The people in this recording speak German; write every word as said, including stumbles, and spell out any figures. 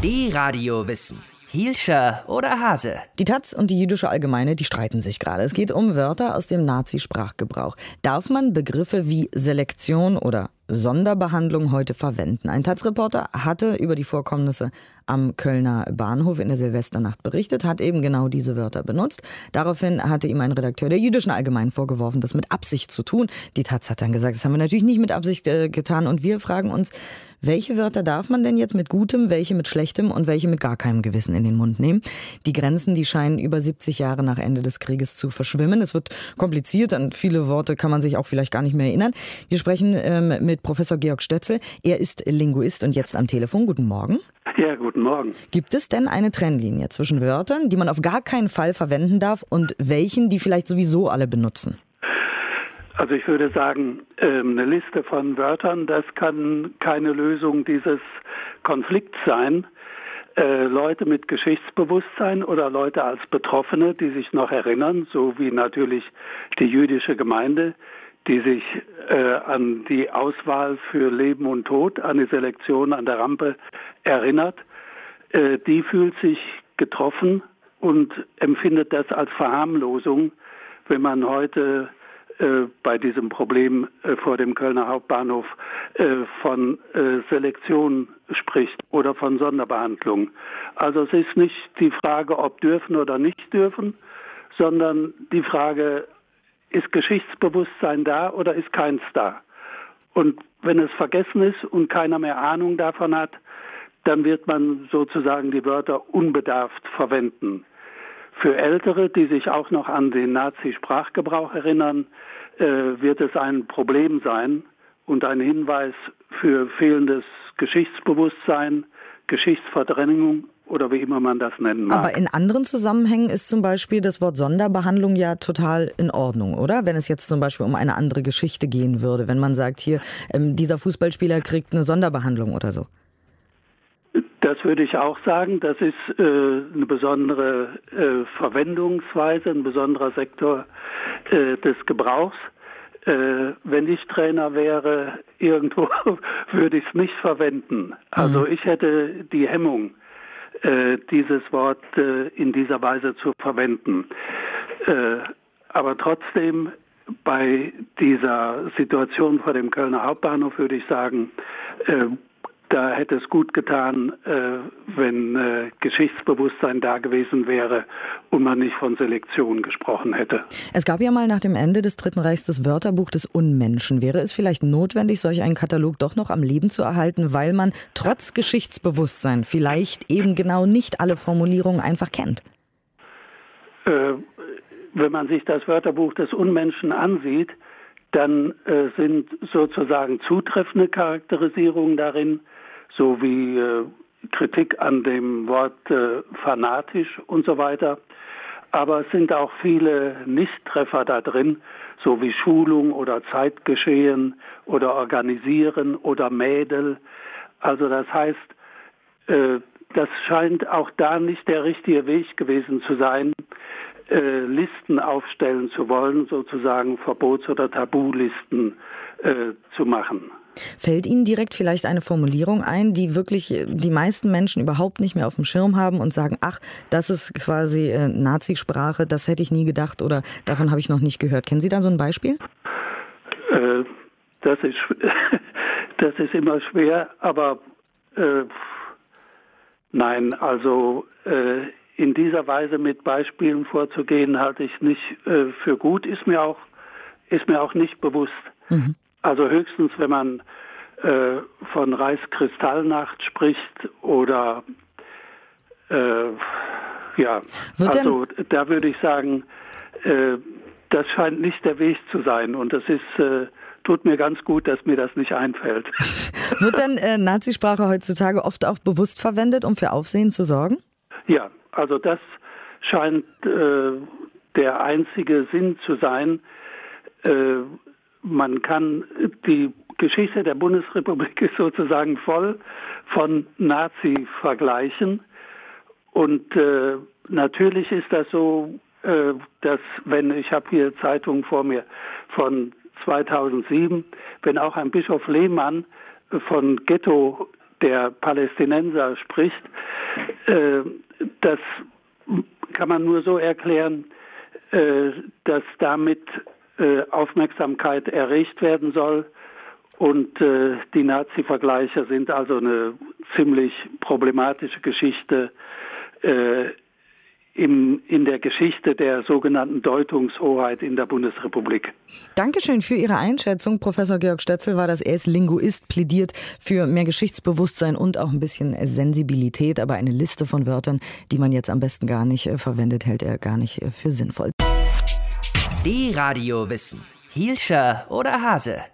D-Radio Wissen. Hielscher oder Hase? Die Taz und die Jüdische Allgemeine, die streiten sich gerade. Es geht um Wörter aus dem Nazi-Sprachgebrauch. Darf man Begriffe wie Selektion oder Sonderbehandlung heute verwenden? Ein Taz-Reporter hatte über die Vorkommnisse am Kölner Bahnhof in der Silvesternacht berichtet, hat eben genau diese Wörter benutzt. Daraufhin hatte ihm ein Redakteur der Jüdischen Allgemeinen vorgeworfen, das mit Absicht zu tun. Die Taz hat dann gesagt, das haben wir natürlich nicht mit Absicht äh, getan. Und wir fragen uns, welche Wörter darf man denn jetzt mit gutem, welche mit schlechtem und welche mit gar keinem Gewissen in den Mund nehmen? Die Grenzen, die scheinen über siebzig Jahre nach Ende des Krieges zu verschwimmen. Es wird kompliziert, an viele Worte kann man sich auch vielleicht gar nicht mehr erinnern. Wir sprechen ähm, mit Professor Georg Stötzel. Er ist Linguist und jetzt am Telefon. Guten Morgen. Ja, guten Morgen. Gibt es denn eine Trennlinie zwischen Wörtern, die man auf gar keinen Fall verwenden darf, und welchen, die vielleicht sowieso alle benutzen? Also ich würde sagen, eine Liste von Wörtern, das kann keine Lösung dieses Konflikts sein. Äh, Leute mit Geschichtsbewusstsein oder Leute als Betroffene, die sich noch erinnern, so wie natürlich die jüdische Gemeinde, die sich äh, an die Auswahl für Leben und Tod, an die Selektion an der Rampe erinnert, äh, die fühlt sich getroffen und empfindet das als Verharmlosung, wenn man heute äh, bei diesem Problem äh, vor dem Kölner Hauptbahnhof äh, von äh, Selektion spricht oder von Sonderbehandlung. Also es ist nicht die Frage, ob dürfen oder nicht dürfen, sondern die Frage, ist Geschichtsbewusstsein da oder ist keins da? Und wenn es vergessen ist und keiner mehr Ahnung davon hat, dann wird man sozusagen die Wörter unbedarft verwenden. Für Ältere, die sich auch noch an den Nazi-Sprachgebrauch erinnern, äh, wird es ein Problem sein und ein Hinweis für fehlendes Geschichtsbewusstsein, Geschichtsverdrängung oder wie immer man das nennen mag. Aber in anderen Zusammenhängen ist zum Beispiel das Wort Sonderbehandlung ja total in Ordnung, oder? Wenn es jetzt zum Beispiel um eine andere Geschichte gehen würde, wenn man sagt, hier, ähm, dieser Fußballspieler kriegt eine Sonderbehandlung oder so. Das würde ich auch sagen. Das ist äh, eine besondere äh, Verwendungsweise, ein besonderer Sektor äh, des Gebrauchs. Äh, wenn ich Trainer wäre, irgendwo würde ich es nicht verwenden. Also mhm. ich hätte die Hemmung, äh, dieses Wort äh, in dieser Weise zu verwenden. Äh, aber trotzdem, bei dieser Situation vor dem Kölner Hauptbahnhof würde ich sagen, äh, da hätte es gut getan, äh, wenn äh, Geschichtsbewusstsein da gewesen wäre und man nicht von Selektion gesprochen hätte. Es gab ja mal nach dem Ende des Dritten Reichs das Wörterbuch des Unmenschen. Wäre es vielleicht notwendig, solch einen Katalog doch noch am Leben zu erhalten, weil man trotz Geschichtsbewusstsein vielleicht eben genau nicht alle Formulierungen einfach kennt? Äh, wenn man sich das Wörterbuch des Unmenschen ansieht, dann äh, sind sozusagen zutreffende Charakterisierungen darin, so wie äh, Kritik an dem Wort äh, fanatisch und so weiter. Aber es sind auch viele Nichttreffer da drin, so wie Schulung oder Zeitgeschehen oder Organisieren oder Mädel. Also das heißt, äh, das scheint auch da nicht der richtige Weg gewesen zu sein, äh, Listen aufstellen zu wollen, sozusagen Verbots- oder Tabulisten äh, zu machen. Fällt Ihnen direkt vielleicht eine Formulierung ein, die wirklich die meisten Menschen überhaupt nicht mehr auf dem Schirm haben und sagen, ach, das ist quasi äh, Nazisprache, das hätte ich nie gedacht oder davon habe ich noch nicht gehört. Kennen Sie da so ein Beispiel? Äh, das ist, das ist immer schwer, aber äh, nein, also äh, in dieser Weise mit Beispielen vorzugehen, halte ich nicht äh, für gut, ist mir auch, ist mir auch nicht bewusst. Mhm. Also höchstens, wenn man äh, von Reichskristallnacht spricht oder äh, ja, Wird also da würde ich sagen, äh, das scheint nicht der Weg zu sein und das ist, äh, tut mir ganz gut, dass mir das nicht einfällt. Wird denn äh, Nazisprache heutzutage oft auch bewusst verwendet, um für Aufsehen zu sorgen? Ja, also das scheint äh, der einzige Sinn zu sein. Äh, Man kann, die Geschichte der Bundesrepublik ist sozusagen voll von Nazi-Vergleichen. Und äh, natürlich ist das so, äh, dass wenn, ich habe hier Zeitungen vor mir von zweitausendsieben, wenn auch ein Bischof Lehmann von Ghetto der Palästinenser spricht, äh, das kann man nur so erklären, äh, dass damit äh, Aufmerksamkeit erregt werden soll. Und äh, die Nazi-Vergleiche sind also eine ziemlich problematische Geschichte äh, im, in der Geschichte der sogenannten Deutungshoheit in der Bundesrepublik. Dankeschön für Ihre Einschätzung. Professor Georg Stötzel war das. Er ist Linguist, plädiert für mehr Geschichtsbewusstsein und auch ein bisschen Sensibilität. Aber eine Liste von Wörtern, die man jetzt am besten gar nicht äh, verwendet, hält er gar nicht äh, für sinnvoll. Die Radio Wissen. Hielscher oder Hase?